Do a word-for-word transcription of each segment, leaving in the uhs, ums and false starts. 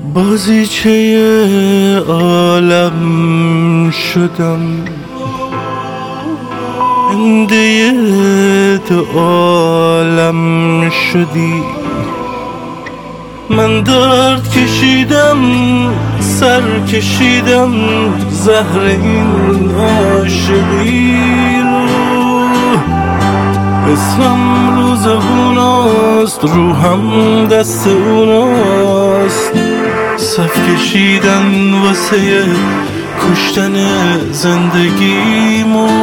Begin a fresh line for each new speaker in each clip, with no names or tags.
بازیچه عالم شدم، زنده تو عالم شدی. من درد کشیدم، سر کشیدم، زهر این عاشقی رو. اسمم رو زبوناست، روحم دست اوناست. صف کشیدن واسه کشتن زندگیمو.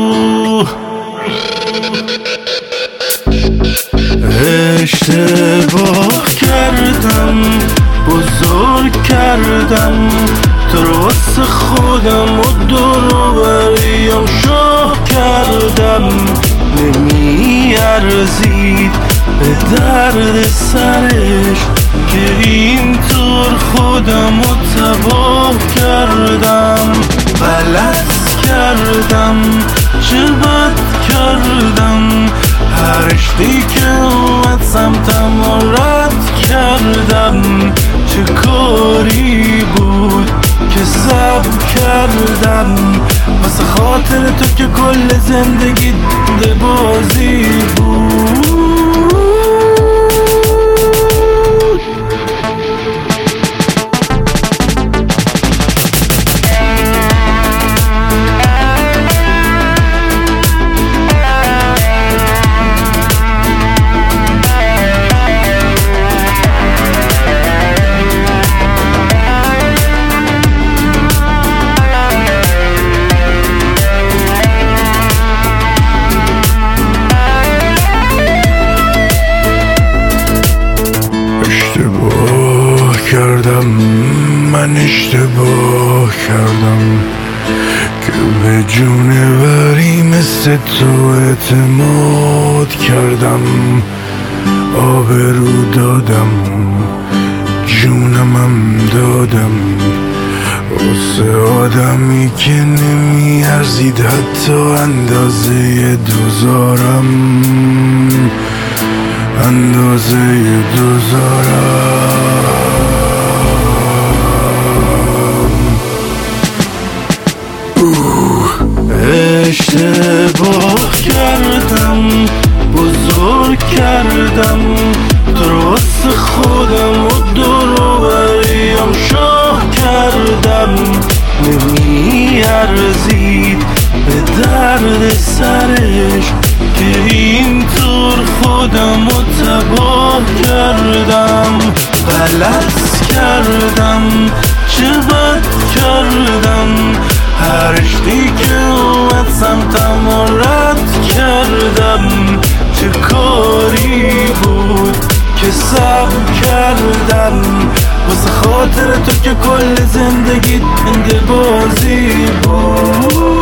اشتباه کردم، بزرگ کردم، تو رو واسه خودم و دوروبریم شاه کردم. نمی ارزید به درد سرش که اینطور خودم رو تباه کردم. غلط کردم، چه بد کردم، هر عشقی که اومد سمتم و رد کردم. چه کاری بود که صبر کردم واسه خاطر تو که کل زندگی ده بازی بود. اشتباه کردم، من اشتباه کردم که به جونوری مثل تو اعتماد کردم. آبرو دادم، جونمم دادم واسه آدمی که نمی ارزید حتی اندازه دوزارم، اندازه دوزارم. اشتباه کردم، بزرگ کردم، تو رو واسه خودم و دوروبریم شاه کردم. نمی ارزید به درد سرش که اینطور خودم رو تباه کردم. غلط کردم، چه بد کردم، هر عشقی که اومد سمتم و رد کردم. چه کاری بود که صبر کردم واسه خاطر تو که کل زندگی بنده بازی بود.